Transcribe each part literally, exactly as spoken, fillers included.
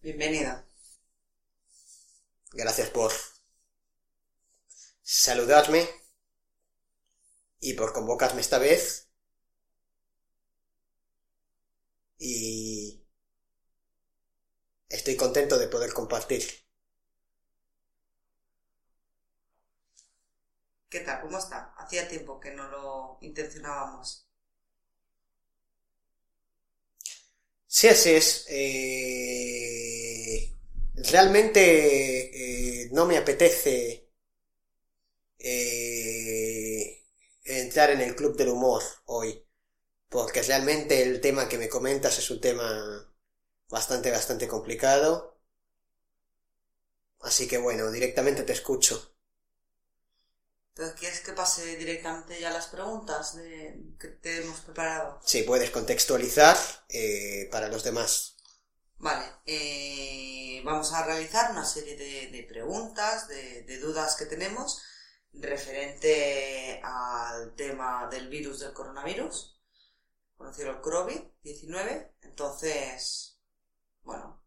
Bienvenida. Gracias por saludarme y por convocarme esta vez. Y estoy contento de poder compartir. ¿Qué tal? ¿Cómo está? Hacía tiempo que no lo intencionábamos. Sí, así es. Eh, realmente eh, no me apetece eh, entrar en el club del humor hoy, porque realmente el tema que me comentas es un tema bastante, bastante complicado. Así que bueno, directamente te escucho. Entonces, ¿quieres que pase directamente ya a las preguntas de, que te hemos preparado? Sí, puedes contextualizar eh, para los demás. Vale, eh, vamos a realizar una serie de, de preguntas, de, de dudas que tenemos referente al tema del virus del coronavirus, conocido el COVID diecinueve. Entonces, bueno,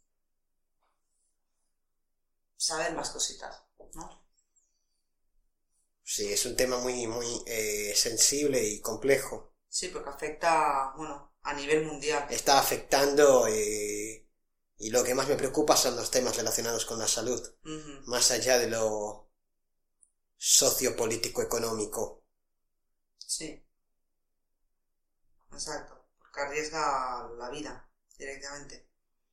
saber más cositas, ¿no? Sí, es un tema muy, muy eh, sensible y complejo. Sí, porque afecta, bueno, a nivel mundial. Está afectando eh, y lo que más me preocupa son los temas relacionados con la salud, Uh-huh. más allá de lo sociopolítico-económico. Sí, exacto, porque arriesga la vida directamente.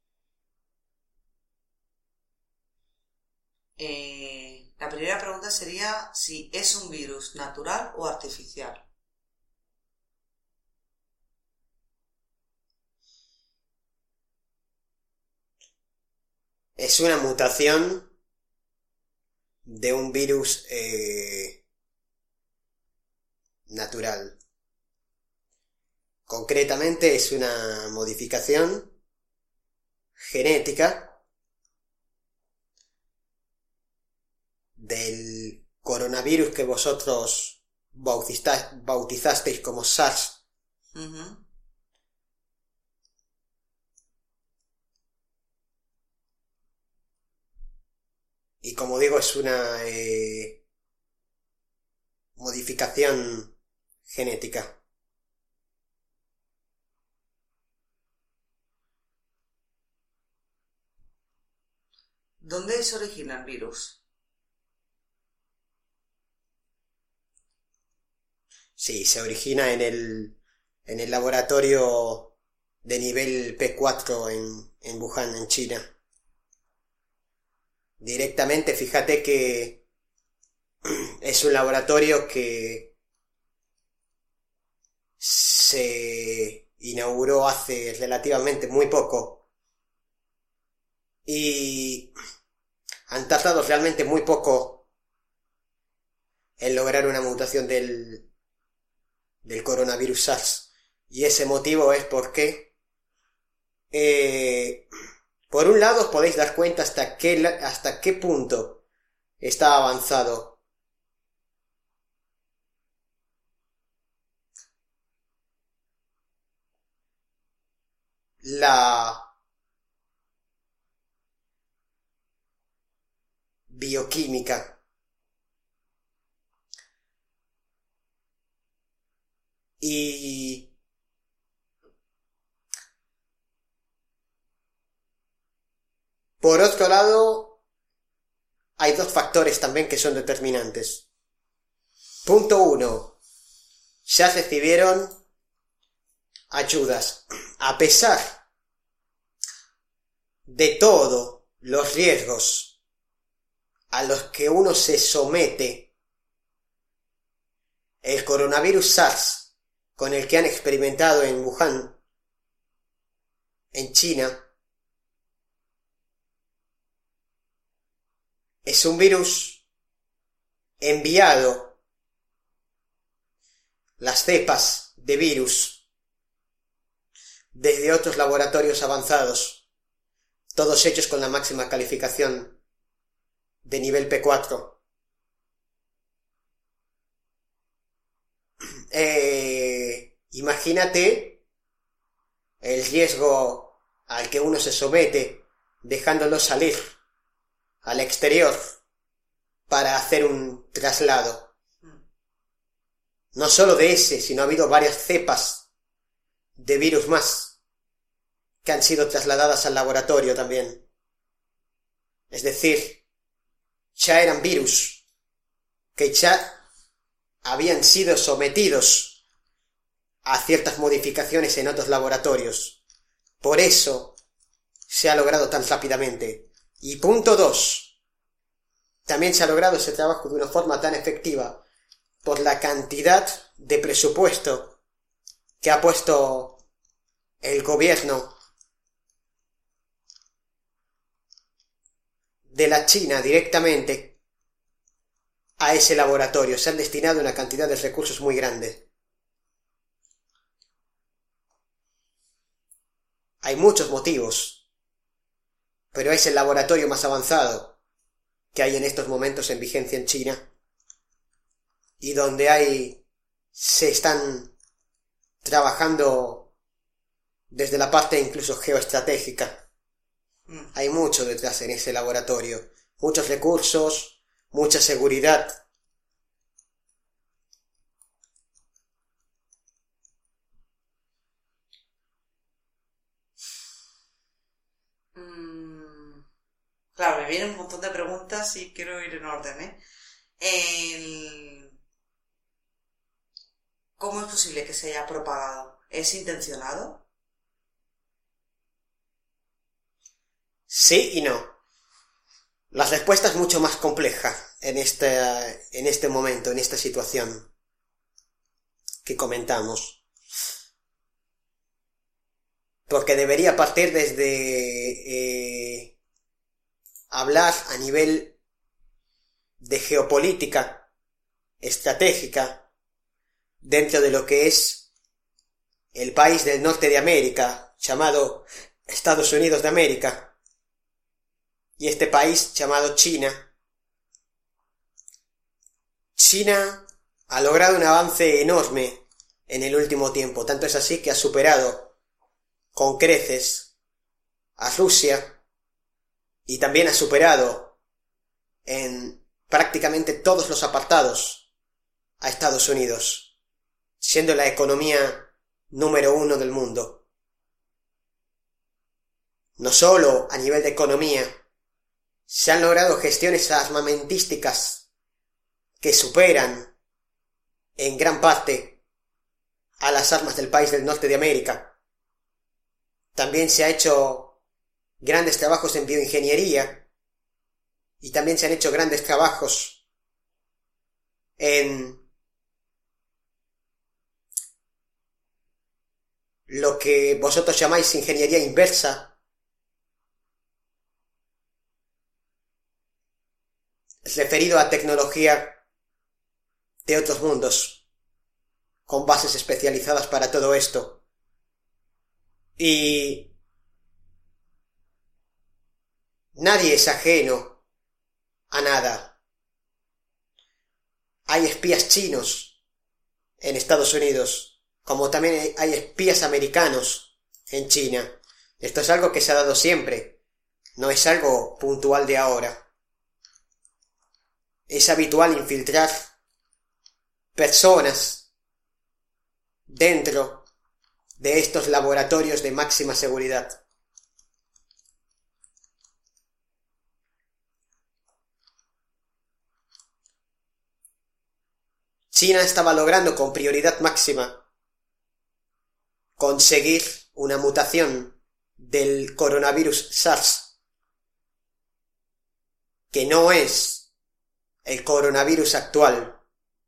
Eh, la primera pregunta sería si es un virus natural o artificial. Es una mutación de un virus eh, natural. Concretamente es una modificación genética del coronavirus que vosotros bautizasteis como SARS. Uh-huh. Y como digo, es una eh, modificación genética. ¿Dónde se origina el virus? Sí, se origina en el, en el laboratorio de nivel P cuatro en, en Wuhan, en China. Directamente, fíjate que es un laboratorio que se inauguró hace relativamente muy poco y han tardado realmente muy poco en lograr una mutación del, del coronavirus SARS. Y ese motivo es porque eh, por un lado os podéis dar cuenta hasta qué, hasta qué punto está avanzado la bioquímica y por otro lado hay dos factores también que son determinantes. Punto uno. Ya recibieron ayudas. A pesar de todos los riesgos a los que uno se somete, el coronavirus SARS con el que han experimentado en Wuhan, en China, es un virus enviado, las cepas de virus, desde otros laboratorios avanzados, todos hechos con la máxima calificación de nivel P cuatro. Eh, imagínate el riesgo al que uno se somete dejándolo salir al exterior para hacer un traslado. No solo de ese, sino ha habido varias cepas de virus más que han sido trasladadas al laboratorio también. Es decir, ya eran virus que ya habían sido sometidos a ciertas modificaciones en otros laboratorios. Por eso se ha logrado tan rápidamente. Y punto dos. También se ha logrado ese trabajo de una forma tan efectiva por la cantidad de presupuesto que ha puesto el gobierno de la China directamente a ese laboratorio. Se han destinado una cantidad de recursos muy grande. Hay muchos motivos, pero es el laboratorio más avanzado que hay en estos momentos en vigencia en China, y donde hay se están trabajando desde la parte incluso geoestratégica. Mm. Hay mucho detrás en ese laboratorio, muchos recursos, mucha seguridad. Claro, me vienen un montón de preguntas y quiero ir en orden, ¿eh? El... ¿Cómo es posible que se haya propagado? ¿Es intencionado? Sí y no. La respuesta es mucho más compleja en este, en este momento, en esta situación que comentamos. Porque debería partir desde... Eh, hablar a nivel de geopolítica estratégica dentro de lo que es el país del norte de América llamado Estados Unidos de América y este país llamado China. China ha logrado un avance enorme en el último tiempo, tanto es así que ha superado con creces a Rusia y también ha superado en prácticamente todos los apartados a Estados Unidos, siendo la economía número uno del mundo. No solo a nivel de economía, se han logrado gestiones armamentísticas que superan en gran parte a las armas del país del norte de América. También se ha hecho grandes trabajos en bioingeniería y también se han hecho grandes trabajos en lo que vosotros llamáis ingeniería inversa, referido a tecnología de otros mundos, con bases especializadas para todo esto. Y nadie es ajeno a nada. Hay espías chinos en Estados Unidos, como también hay espías americanos en China. Esto es algo que se ha dado siempre, no es algo puntual de ahora. Es habitual infiltrar personas dentro de estos laboratorios de máxima seguridad. China estaba logrando con prioridad máxima conseguir una mutación del coronavirus SARS, que no es el coronavirus actual,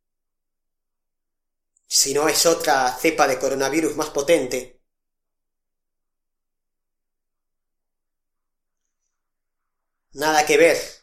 sino es otra cepa de coronavirus más potente. Nada que ver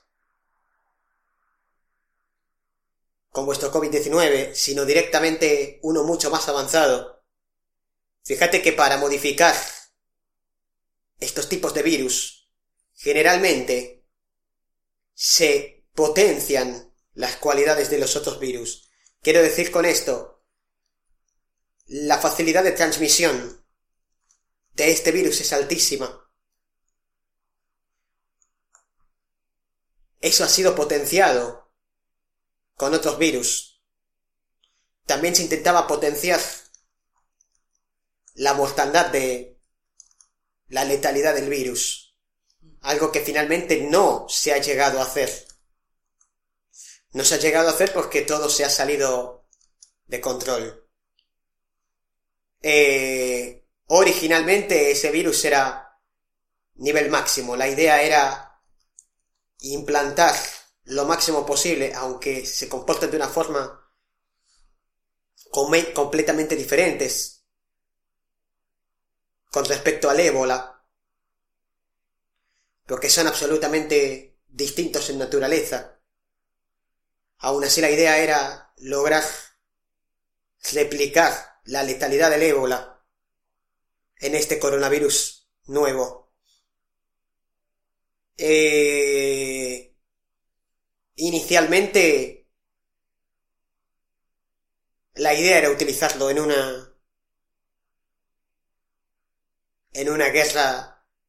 con vuestro COVID diecinueve, sino directamente uno mucho más avanzado. Fíjate que para modificar estos tipos de virus, generalmente se potencian las cualidades de los otros virus. Quiero decir con esto, la facilidad de transmisión de este virus es altísima. eso ha sido potenciado con otros virus. También se intentaba potenciar la mortandad de la letalidad del virus, algo que finalmente no se ha llegado a hacer. No se ha llegado a hacer porque todo se ha salido de control. Eh, originalmente ese virus era nivel máximo. La idea era implantar lo máximo posible, aunque se comporten de una forma com- completamente diferentes con respecto al ébola, porque son absolutamente distintos en naturaleza. Aún así la idea era lograr replicar la letalidad del ébola en este coronavirus nuevo. Eh, inicialmente la idea era utilizarlo en una en una guerra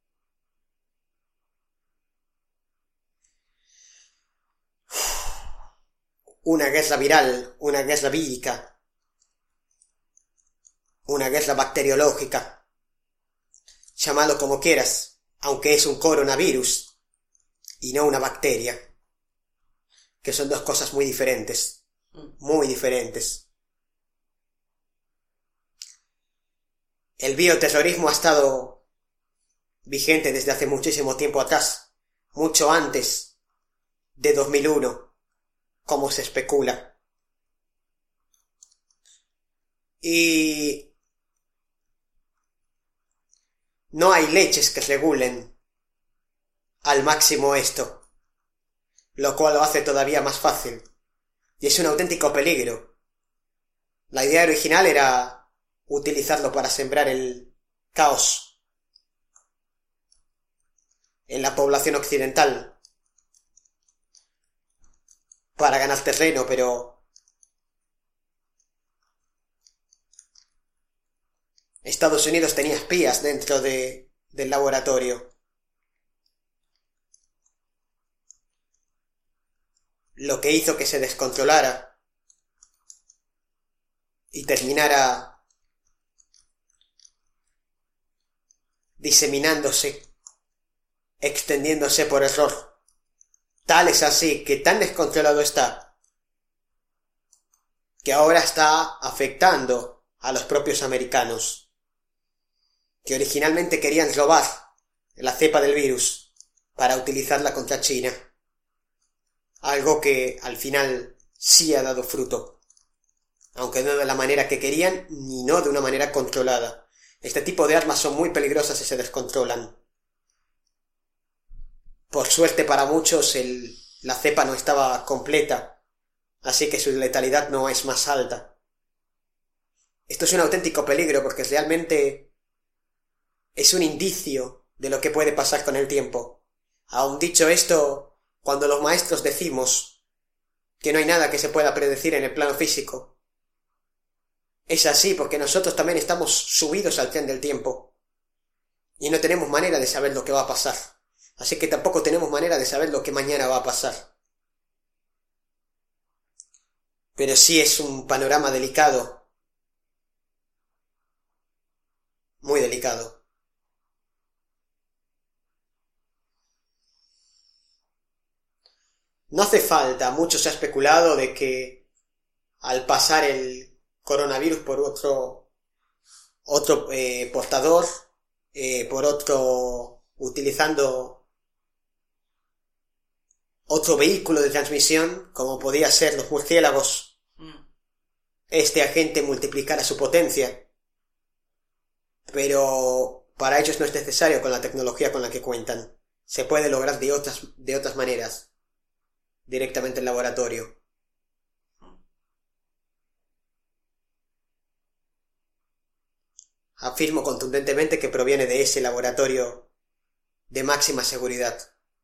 una guerra viral, una guerra vírica, una guerra bacteriológica, llámalo como quieras, aunque es un coronavirus y no una bacteria, que son dos cosas muy diferentes, muy diferentes. El bioterrorismo ha estado vigente desde hace muchísimo tiempo atrás, mucho antes de dos mil uno, como se especula. Y no hay leyes que regulen al máximo esto, lo cual lo hace todavía más fácil, y es un auténtico peligro. La idea original era utilizarlo para sembrar el caos en la población occidental, para ganar terreno, pero Estados Unidos tenía espías dentro de, del laboratorio, lo que hizo que se descontrolara y terminara diseminándose, extendiéndose por error. Tal es así que tan descontrolado está que ahora está afectando a los propios americanos, que originalmente querían robar la cepa del virus para utilizarla contra China, algo que al final sí ha dado fruto, aunque no de la manera que querían ni no de una manera controlada. Este tipo de armas son muy peligrosas si se descontrolan. Por suerte para muchos el, la cepa no estaba completa, así que su letalidad no es más alta. Esto es un auténtico peligro porque realmente es un indicio de lo que puede pasar con el tiempo. Aun dicho esto, cuando los maestros decimos que no hay nada que se pueda predecir en el plano físico, es así porque nosotros también estamos subidos al tren del tiempo y no tenemos manera de saber lo que va a pasar. Así que tampoco tenemos manera de saber lo que mañana va a pasar. Pero sí es un panorama delicado. Muy delicado. No hace falta, mucho se ha especulado de que al pasar el coronavirus por otro otro eh, portador, eh, por otro utilizando otro vehículo de transmisión, como podía ser los murciélagos, mm. este agente multiplicara su potencia. Pero para ellos no es necesario con la tecnología con la que cuentan. Se puede lograr de otras, de otras maneras, directamente en laboratorio. Afirmo contundentemente que proviene de ese laboratorio de máxima seguridad.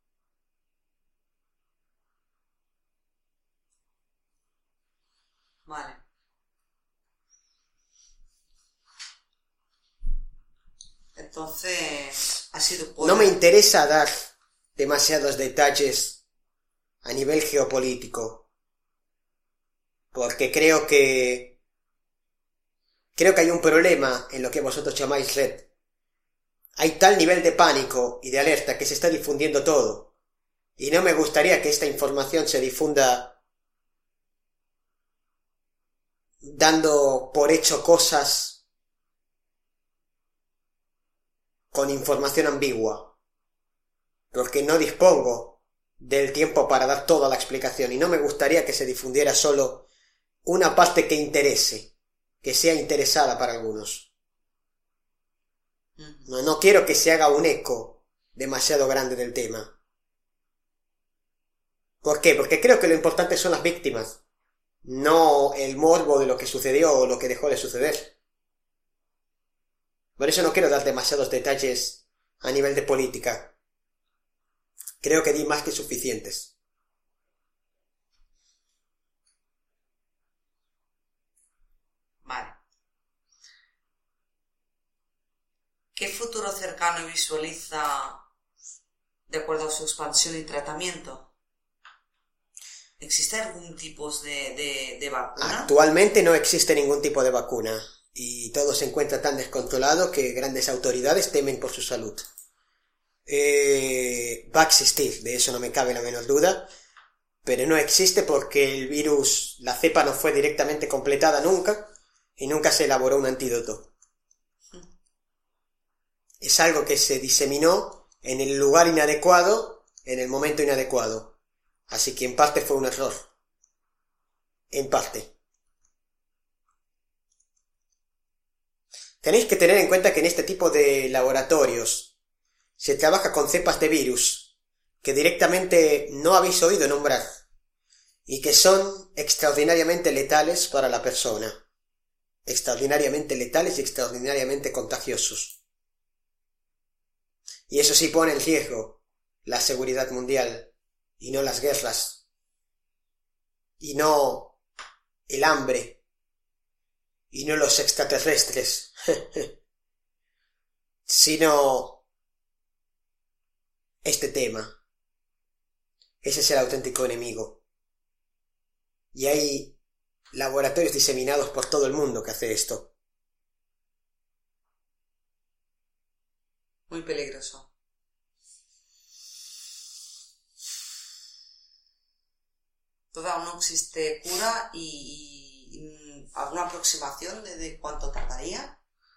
Vale. Entonces, ha sido por... No me interesa dar demasiados detalles a nivel geopolítico. Porque creo que... Creo que hay un problema en lo que vosotros llamáis red. Hay tal nivel de pánico y de alerta que se está difundiendo todo. Y no me gustaría que esta información se difunda dando por hecho cosas con información ambigua. Porque no dispongo del tiempo para dar toda la explicación y no me gustaría que se difundiera solo una parte que interese, que sea interesada para algunos. No, no quiero que se haga un eco demasiado grande del tema. ¿Por qué? Porque creo que lo importante son las víctimas, no el morbo de lo que sucedió o lo que dejó de suceder. Por eso no quiero dar demasiados detalles a nivel de política. Creo que di más que suficientes. Vale. ¿Qué futuro cercano visualiza de acuerdo a su expansión y tratamiento? ¿Existe algún tipo de, de, de vacuna? Actualmente no existe ningún tipo de vacuna y todo se encuentra tan descontrolado que grandes autoridades temen por su salud. Eh, va a existir, de eso no me cabe la menor duda, pero no existe porque el virus, la cepa no fue directamente completada nunca y nunca se elaboró un antídoto. Es algo que se diseminó en el lugar inadecuado, en el momento inadecuado. Así que en parte fue un error. En parte. Tenéis que tener en cuenta que en este tipo de laboratorios se trabaja con cepas de virus que directamente no habéis oído nombrar y que son extraordinariamente letales para la persona. Extraordinariamente letales y extraordinariamente contagiosos. Y eso sí pone en riesgo la seguridad mundial. Y no las guerras, y no el hambre, y no los extraterrestres, sino este tema. Ese es el auténtico enemigo. Y hay laboratorios diseminados por todo el mundo que hace esto. Muy peligroso. Todavía no existe cura y, y alguna aproximación de, de cuánto tardaría.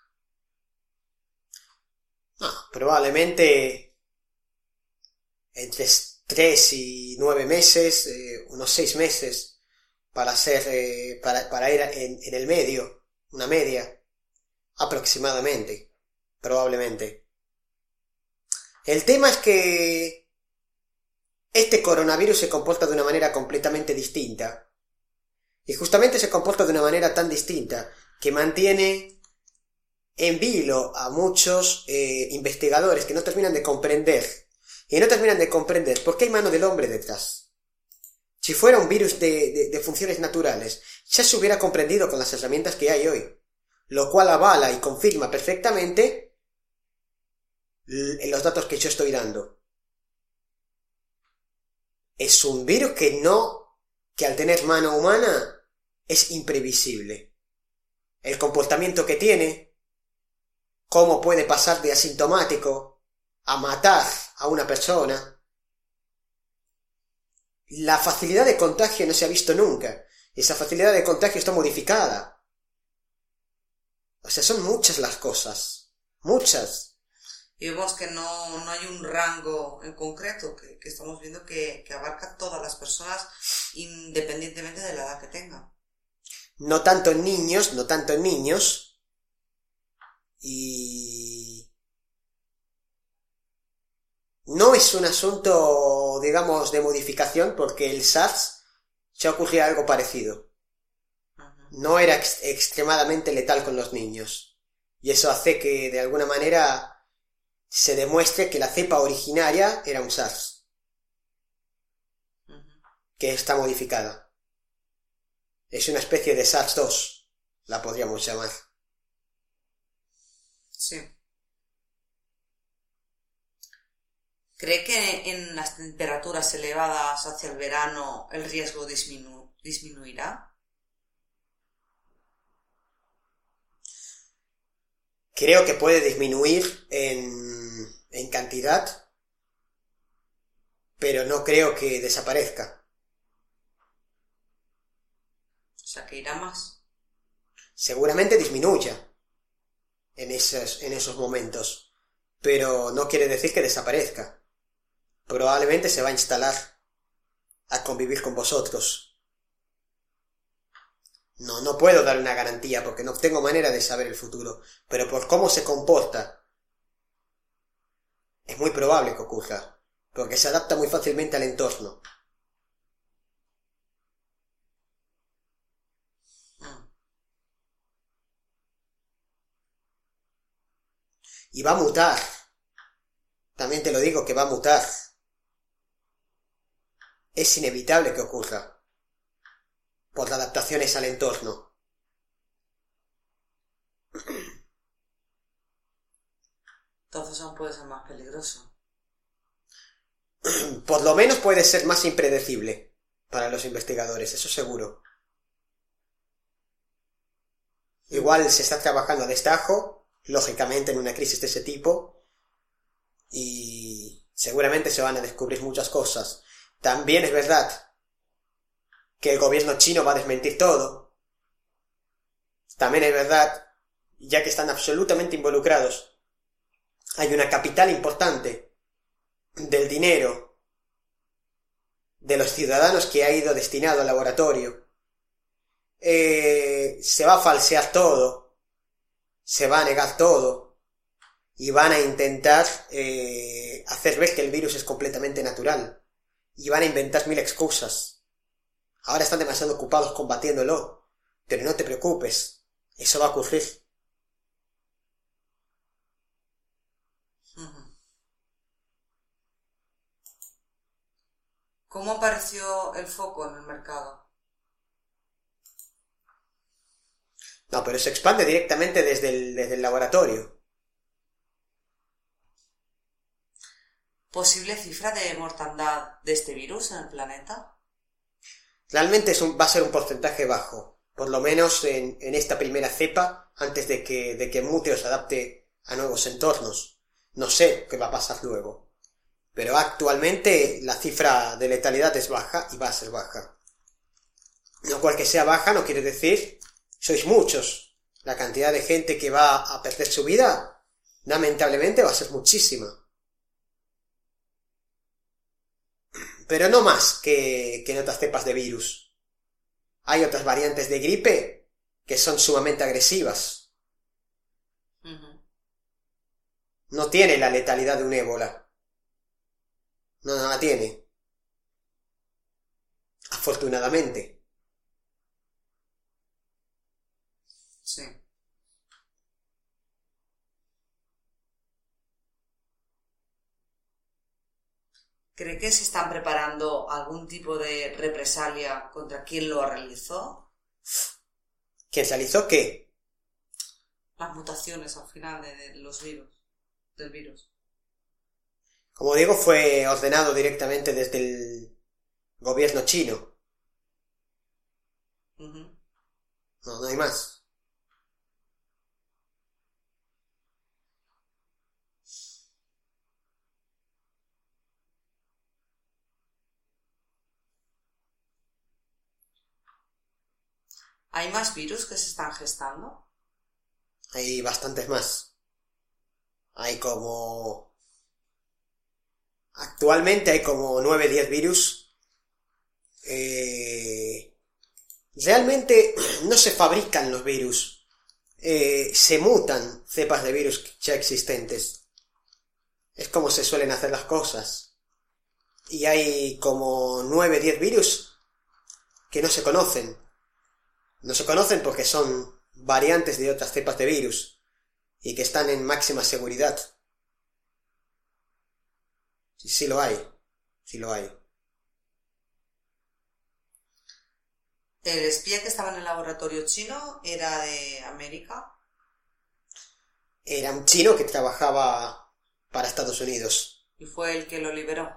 No, probablemente entre tres y nueve meses, eh, unos seis meses para ser, eh, para, para ir en, en el medio, una media, aproximadamente, probablemente. El tema es que este coronavirus se comporta de una manera completamente distinta. Y justamente se comporta de una manera tan distinta que mantiene en vilo a muchos eh, investigadores que no terminan de comprender. Y no terminan de comprender por qué hay mano del hombre detrás. Si fuera un virus de, de, de funciones naturales, ya se hubiera comprendido con las herramientas que hay hoy. Lo cual avala y confirma perfectamente l- los datos que yo estoy dando. Es un virus que no, que al tener mano humana es imprevisible. El comportamiento que tiene, cómo puede pasar de asintomático a matar a una persona. La facilidad de contagio no se ha visto nunca. Esa facilidad de contagio está modificada. O sea, son muchas las cosas. Muchas. Y vemos que no, no hay un rango en concreto, que, que estamos viendo que, que abarca todas las personas independientemente de la edad que tengan. No tanto en niños, no tanto en niños. Y no es un asunto, digamos, de modificación, porque el SARS ya ocurría algo parecido. Uh-huh. No era ex- extremadamente letal con los niños. Y eso hace que, de alguna manera, se demuestre que la cepa originaria era un SARS. Uh-huh. Que está modificada. Es una especie de SARS dos, la podríamos llamar. Sí. ¿Cree que en las temperaturas elevadas hacia el verano el riesgo disminu- disminuirá? Creo que puede disminuir en, en cantidad, pero no creo que desaparezca. O sea, que irá más. Seguramente disminuya en esos, en esos momentos, pero no quiere decir que desaparezca. Probablemente se va a instalar a convivir con vosotros. No, no puedo dar una garantía porque no tengo manera de saber el futuro, pero por cómo se comporta, es muy probable que ocurra, porque se adapta muy fácilmente al entorno. Mm. Y va a mutar. También te lo digo que va a mutar. Es inevitable que ocurra, por las adaptaciones al entorno. Entonces aún puede ser más peligroso. Por lo menos puede ser más impredecible para los investigadores, eso seguro. Igual se está trabajando a destajo, lógicamente en una crisis de ese tipo, y seguramente se van a descubrir muchas cosas. También es verdad que el gobierno chino va a desmentir todo. También es verdad, ya que están absolutamente involucrados, hay una capital importante del dinero de los ciudadanos que ha ido destinado al laboratorio. Eh, se va a falsear todo, se va a negar todo y van a intentar eh, hacer ver que el virus es completamente natural y van a inventar mil excusas. Ahora están demasiado ocupados combatiéndolo, pero no te preocupes, eso va a ocurrir. ¿Cómo apareció el foco en el mercado? No, pero se expande directamente desde el, desde el laboratorio. ¿Posible cifra de mortandad de este virus en el planeta? Realmente es un, va a ser un porcentaje bajo, por lo menos en, en esta primera cepa, antes de que, de que mute o se adapte a nuevos entornos. No sé qué va a pasar luego. Pero actualmente la cifra de letalidad es baja y va a ser baja. Lo cual que sea baja no quiere decir, sois muchos. La cantidad de gente que va a perder su vida, lamentablemente va a ser muchísima. Pero no más que, que en otras cepas de virus. Hay otras variantes de gripe que son sumamente agresivas. Uh-huh. No tiene la letalidad de un ébola. No, no la tiene. Afortunadamente. Sí. ¿Cree que se están preparando algún tipo de represalia contra quien lo realizó? ¿Quién realizó qué? Las mutaciones al final de, de los virus, del virus. Como digo, fue ordenado directamente desde el gobierno chino. Uh-huh. No, no hay más. ¿Hay más virus que se están gestando? Hay bastantes más. Hay como... Actualmente hay como nueve diez virus. Eh... Realmente no se fabrican los virus. Eh, se mutan cepas de virus ya existentes. Es como se suelen hacer las cosas. Y hay como nueve diez virus que no se conocen. No se conocen porque son variantes de otras cepas de virus y que están en máxima seguridad. Sí, sí lo hay. Sí lo hay. ¿El espía que estaba en el laboratorio chino era de América? Era un chino que trabajaba para Estados Unidos. Y fue el que lo liberó.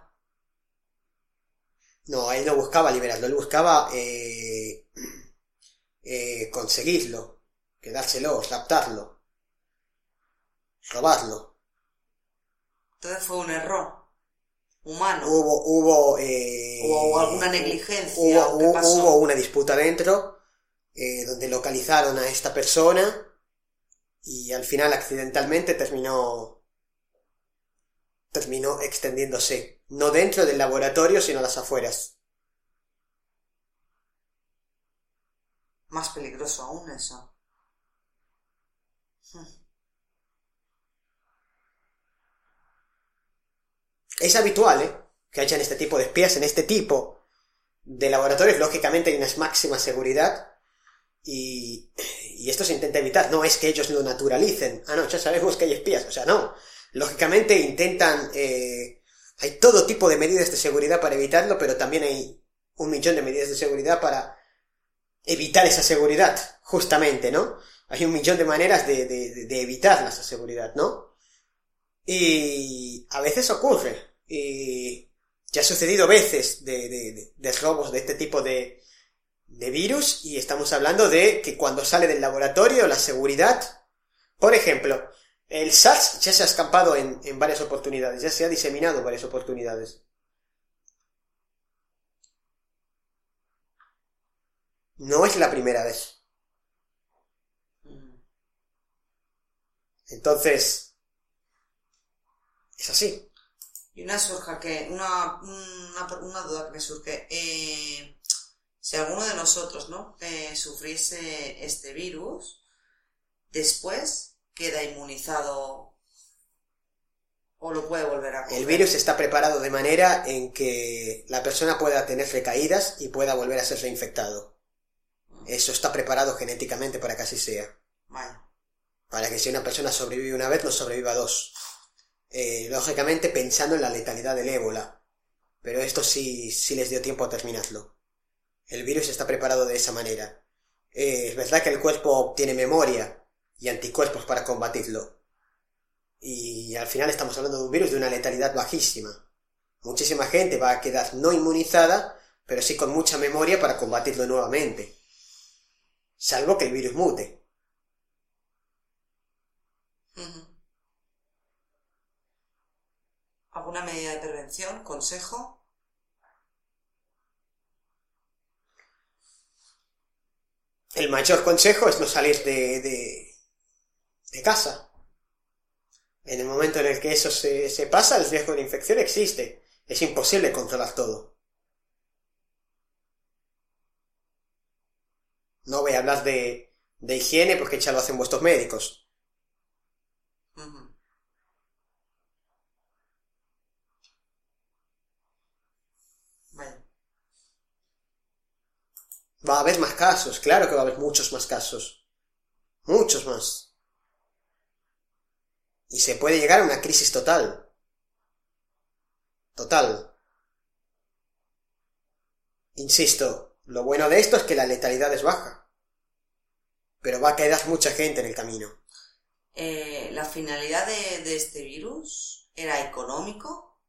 No, él no buscaba liberarlo, él buscaba eh, eh, conseguirlo, quedárselo, raptarlo, robarlo. Entonces fue un error humano. Hubo, hubo, eh, ¿O alguna negligencia? Hubo, ¿O qué pasó? hubo una disputa dentro, eh, donde localizaron a esta persona y al final accidentalmente terminó terminó extendiéndose, no dentro del laboratorio sino a las afueras. Más peligroso aún eso. Es habitual, ¿eh?, que hayan este tipo de espías en este tipo de laboratorios. Lógicamente hay una máxima seguridad y, y esto se intenta evitar. No es que ellos lo naturalicen. Ah, no, ya sabemos que hay espías. O sea, no. Lógicamente intentan... Eh, hay todo tipo de medidas de seguridad para evitarlo, pero también hay un millón de medidas de seguridad para evitar esa seguridad, justamente, ¿no? Hay un millón de maneras de, de, de evitar esa seguridad, ¿no? Y a veces ocurre. Y ya ha sucedido veces de, de, de, de robos de este tipo de, de virus, y estamos hablando de que cuando sale del laboratorio la seguridad... Por ejemplo, el SARS ya se ha escapado en, en varias oportunidades, ya se ha diseminado en varias oportunidades. No es la primera vez. Entonces, es así. Y una surja que, una, una, una duda que me surge, eh, si alguno de nosotros, ¿no?, eh, sufriese este virus, después queda inmunizado o lo puede volver a coger. El virus está preparado de manera en que la persona pueda tener recaídas y pueda volver a ser reinfectado. Eso está preparado genéticamente para que así sea. Vale. Para que si una persona sobrevive una vez, no sobreviva dos. Eh, lógicamente pensando en la letalidad del ébola. Pero esto sí, sí les dio tiempo a terminarlo. El virus está preparado de esa manera. Eh, es verdad que el cuerpo tiene memoria y anticuerpos para combatirlo. Y al final estamos hablando de un virus de una letalidad bajísima. Muchísima gente va a quedar no inmunizada, pero sí con mucha memoria para combatirlo nuevamente. Salvo que el virus mute. Uh-huh. ¿Alguna medida de prevención? ¿Consejo? El mayor consejo es no salir de, de, de casa. En el momento en el que eso se, se pasa, el riesgo de infección existe. Es imposible controlar todo. No voy a hablar de, de higiene porque ya lo hacen vuestros médicos. Uh-huh. Vale. Va a haber más casos, claro que va a haber muchos más casos. Muchos más. Y se puede llegar a una crisis total. Total. Insisto, lo bueno de esto es que la letalidad es baja. Pero va a quedar mucha gente en el camino. Eh, ¿La finalidad de, de este virus era económico?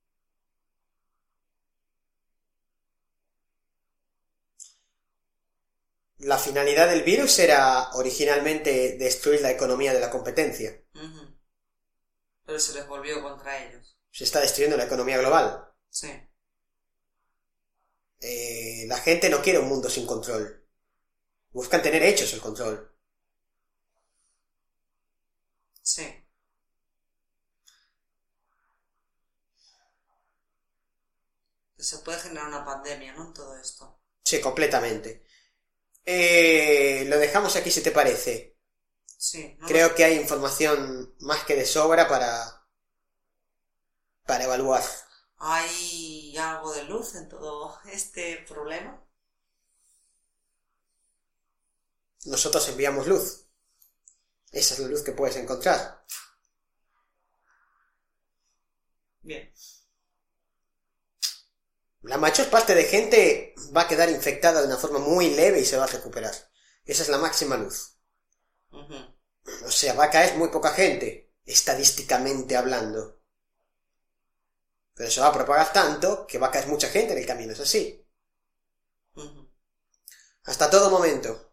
La finalidad del virus era originalmente destruir la economía de la competencia. Uh-huh. Pero se les volvió contra ellos. Se está destruyendo la economía global. Sí. Eh, la gente no quiere un mundo sin control. Buscan tener hechos el control. Sí. Se puede generar una pandemia, ¿no?, en todo esto. Sí, completamente. Eh, lo dejamos aquí si te parece. Sí. ¿No? Creo que hay información más que de sobra para, para evaluar. ¿Hay algo de luz en todo este problema? Nosotros enviamos luz. Esa es la luz que puedes encontrar. Bien. La mayor parte de gente va a quedar infectada de una forma muy leve y se va a recuperar. Esa es la máxima luz. Uh-huh. O sea, va a caer muy poca gente, estadísticamente hablando. Pero se va a propagar tanto que va a caer mucha gente en el camino, es así. Ujú. Hasta todo momento